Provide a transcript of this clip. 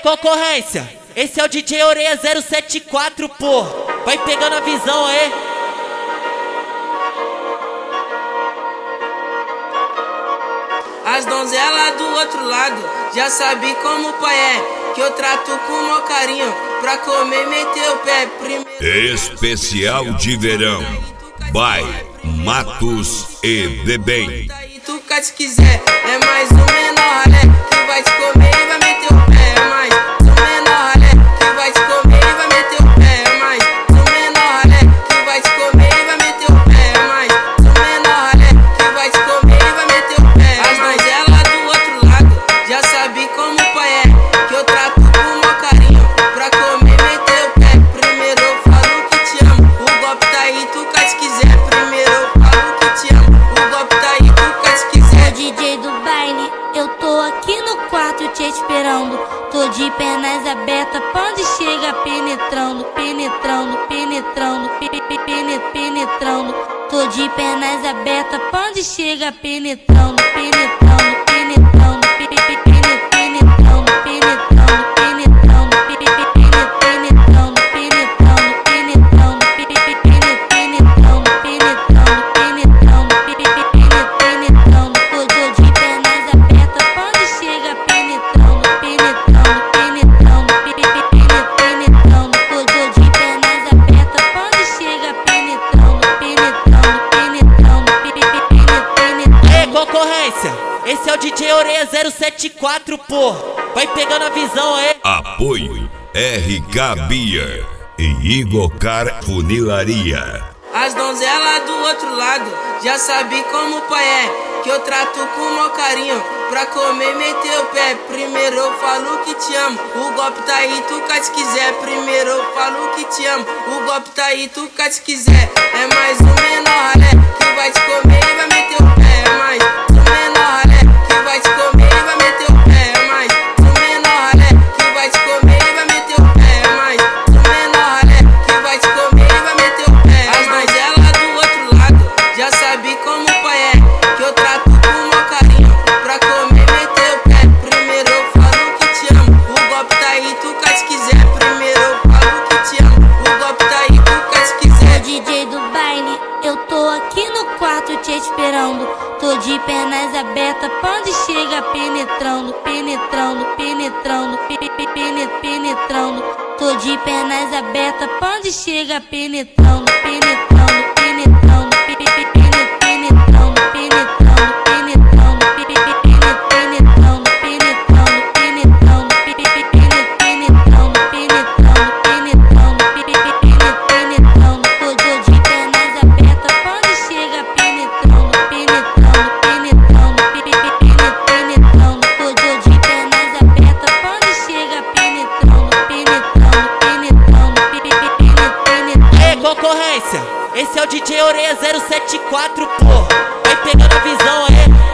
concorrência, esse é o DJ Oreia 074, pô. Vai pegando a visão aí. As donzelas do outro lado já sabe como o pai é, que eu trato com o maior carinho pra comer e meter o pé primeiro. Especial de verão by Matos e Bebem. Tu cá se quiser, é mais um menor ralé que vai te comer e vai meter o pé. É mais um menor ralé que vai te comer e vai meter o pé. É mais um menor ralé que vai te comer e vai meter o pé. É mais um menor ralé que vai te comer e vai meter o pé. As donzelas do outro lado já sabe como o pai é, que eu trato com o maior carinho pra comer e meter o pé. Primeiro eu falo que te amo, o golpe tá aí, tu cá se quiser. Primeiro eu falo que te amo, o golpe tá aí, tu cá se quiser. DJ do baile, eu tô aqui no quarto te esperando. Tô de pernas abertas, quando chega penetrando, penetrando, penetrando, penetrando. Tô de pernas abertas, quando chega penetrando, penetrando, penetrando, penetrando, penetrando, penetrando, penetrando, penetrando, penetrando, penetrando, penetrando. Tô de pernas abertas, quando chega penetrando, penetrando, penetrando, penetrando. Tô de pernas abertas, quando chega penetrando, penetrando, penetrando, penetrando. Ei, concorrência, esse é o DJ Oreia 074, pô. Vai pegando a visão aí. Apoio RK Beer e Igocar Funilaria. As donzelas do outro lado já sabe como o pai é, que eu trato com o maior carinho pra comer e meter o pé. Primeiro eu falo que te amo, o golpe tá aí, tu cá se quiser. Primeiro eu falo que te amo, o golpe tá aí, tu cá se quiser. É mais um menor ralé que vai te comer e vai meter o pé. É mais um menor ralé que vai te comer e vai meter o pé. É mais um menor ralé que vai te comer e vai meter o pé. É mais um menor ralé que vai te comer e vai meter o pé. As donzelas do outro lado já sabe como o pai é, que eu trato com o maior carinho pra comer e meter o pé. Primeiro eu falo que te amo, o golpe tá aí, tu cá se quiser. Primeiro eu falo que te amo, o golpe tá aí, tu cá se quiser. DJ do baile, eu tô aqui no quarto te esperando. Tô de pernas abertas, quando chega penetrando, penetrando, penetrando, penetrando. Tô de pernas abertas, quando chega penetrando, penetrando, penetrando, penetrando, penetrando, penetrando, penetrando, penetrando, penetrando, penetrando. Tô de pernas abertas, quando chega penetrando, penetrando, penetrando, penetrando. Tô de pernas abertas, quando chega penetrando, penetrando, penetrando, penetrando. Ei, concorrência, esse é o DJ Oreia 074, pô. Vai pegando a visão aí.